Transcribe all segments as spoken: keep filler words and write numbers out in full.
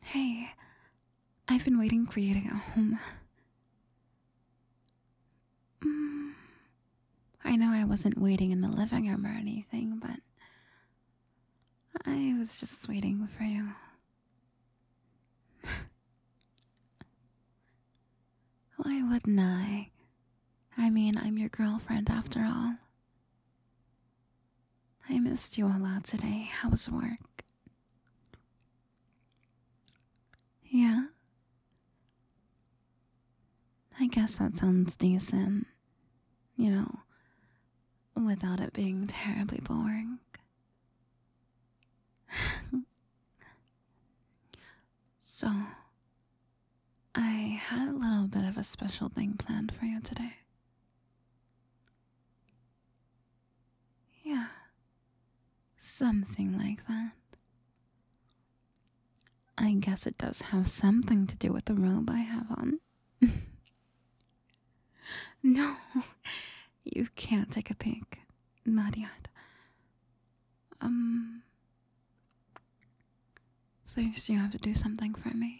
Hey, I've been waiting for you to get home. Mm, I know I wasn't waiting in the living room or anything, but I was just waiting for you. Why wouldn't I? I mean, I'm your girlfriend after all. I missed you a lot today. How was work? Yeah? I guess that sounds decent. You know, without it being terribly boring. So, I had a little bit of a special thing planned for you today. Yeah, something like that. I guess it does have something to do with the robe I have on. No, you can't take a peek. Not yet. Um, first you have to do something for me.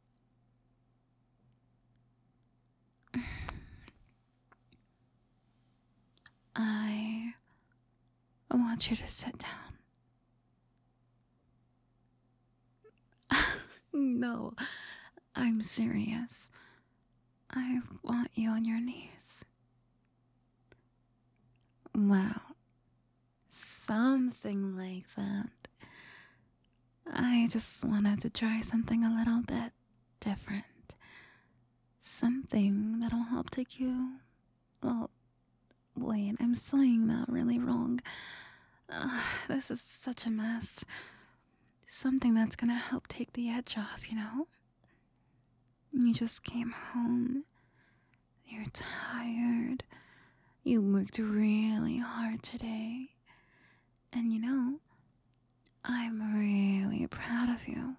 I want you to sit down. No, I'm serious. I want you on your knees. Well, something like that. I just wanted to try something a little bit different. Something that'll help take you. Well, wait, I'm saying that really wrong. Uh, this is such a mess. Something that's gonna help take the edge off, you know? You just came home. You're tired. You worked really hard today. And you know, I'm really proud of you.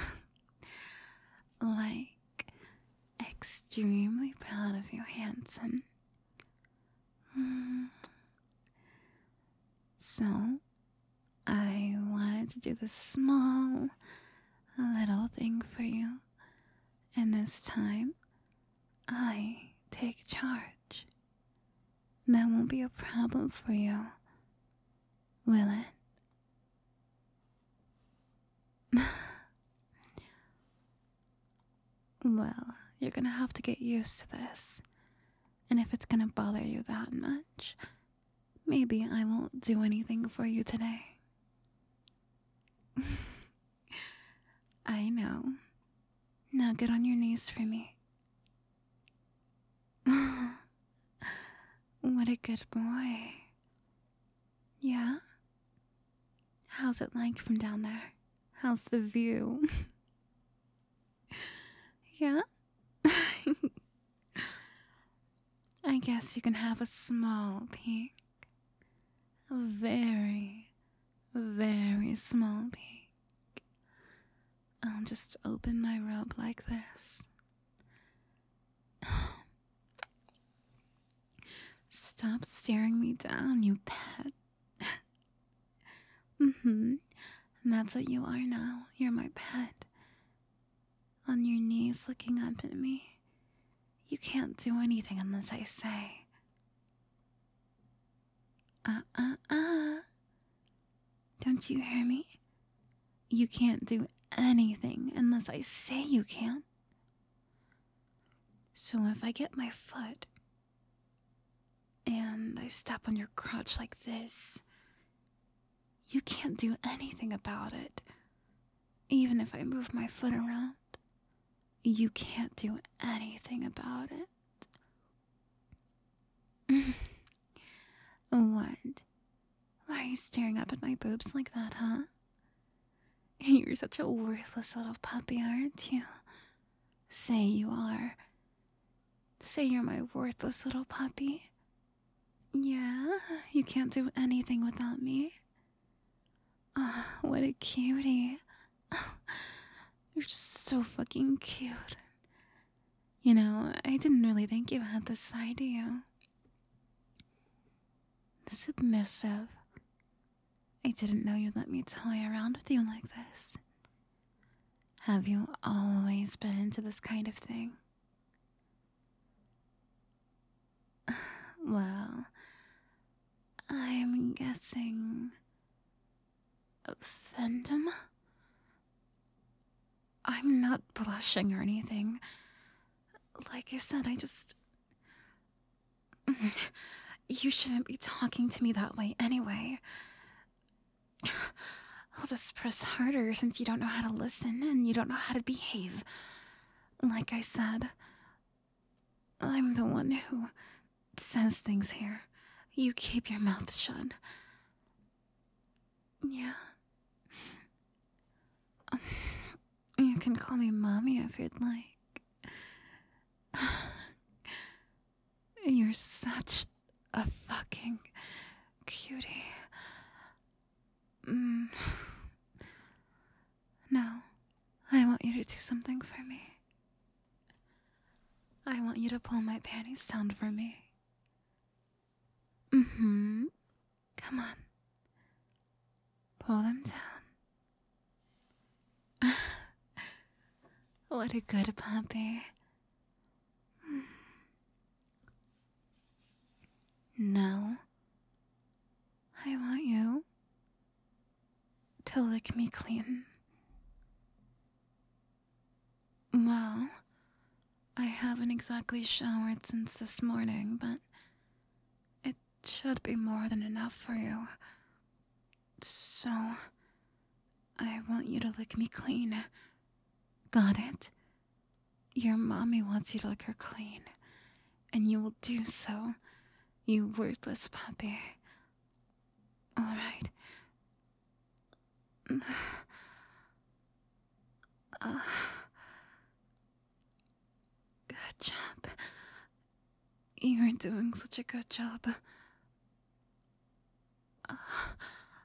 Like, extremely proud of you, handsome. Mm. So, I wanted to do this small, little thing for you. And this time, I take charge. That won't be a problem for you, will it? Well, you're gonna have to get used to this. And if it's gonna bother you that much, maybe I won't do anything for you today. I know. Now get on your knees for me. What a good boy. Yeah? How's it like from down there? How's the view? Yeah? I guess you can have a small peek. A very, very small peek. I'll just open my robe like this. Stop staring me down, you pet. Mm-hmm. And that's what you are now. You're my pet. On your knees looking up at me. You can't do anything unless I say. Uh-uh-uh. Don't you hear me? You can't do anything unless I say you can. So if I get my foot and I step on your crotch like this, you can't do anything about it. Even if I move my foot around, you can't do anything about it. What? Why are you staring up at my boobs like that, huh? You're such a worthless little puppy, aren't you? Say you are. Say you're my worthless little puppy. Yeah, you can't do anything without me. Oh, what a cutie. You're just so fucking cute. You know, I didn't really think you had this side to you. Submissive. I didn't know you'd let me toy around with you like this. Have you always been into this kind of thing? Well, I'm guessing. Fandom? I'm not blushing or anything. Like I said, I just. You shouldn't be talking to me that way anyway. I'll just press harder since you don't know how to listen and you don't know how to behave. Like I said, I'm the one who says things here. You keep your mouth shut. Yeah. Um, you can call me Mommy if you'd like. You're such a fucking cutie. Mm. Now, I want you to do something for me. I want you to pull my panties down for me. Mm-hmm. Come on. Pull them down. What a good puppy. Now, I want you to lick me clean. Well, I haven't exactly showered since this morning, but it should be more than enough for you. So, I want you to lick me clean. Got it? Your mommy wants you to lick her clean, and you will do so, you worthless puppy. Alright. Uh, good job. You're doing such a good job. Uh,